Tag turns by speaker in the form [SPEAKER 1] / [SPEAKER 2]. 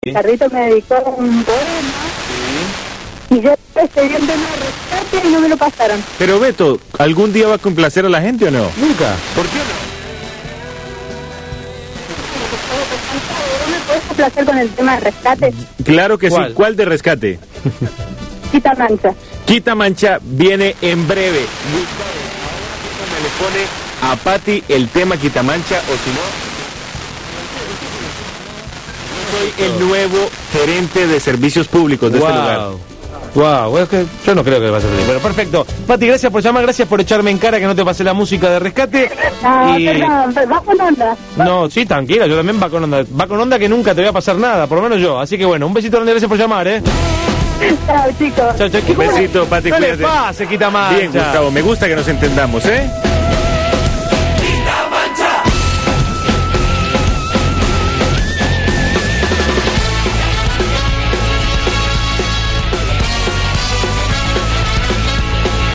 [SPEAKER 1] Carrito me dedicó un poema. Sí. Y yo estoy viendo una rescate y no me lo pasaron.
[SPEAKER 2] Pero Beto, ¿algún día va a complacer a la gente o no?
[SPEAKER 3] Nunca.
[SPEAKER 2] ¿Por qué no?
[SPEAKER 1] ¿No me puedes complacer con el tema de rescate?
[SPEAKER 2] Claro que
[SPEAKER 3] ¿Cuál?
[SPEAKER 2] sí. ¿Cuál de rescate?
[SPEAKER 1] Quita mancha.
[SPEAKER 2] Quita Mancha viene en breve. Ahora me le pone a Pati el tema Quita Mancha, o si no... Soy el nuevo gerente de servicios públicos de este lugar.
[SPEAKER 3] Wow, es que yo no creo que vas a salir. Pero perfecto. Pati, gracias por llamar, gracias por echarme en cara que no te pasé la música de rescate.
[SPEAKER 1] No, perdón, vas con onda.
[SPEAKER 3] No, sí, tranquila, yo también va con onda. Va con onda que nunca te voy a pasar nada, por lo menos yo. Así que bueno, un besito grande, gracias por llamar,
[SPEAKER 1] Chao, chicos.
[SPEAKER 3] Chao, chao.
[SPEAKER 2] Un besito, Pati,
[SPEAKER 3] No le
[SPEAKER 2] cuídate.
[SPEAKER 3] pase, Quita Mancha.
[SPEAKER 2] Bien, Gustavo, me gusta que nos entendamos, ¿eh?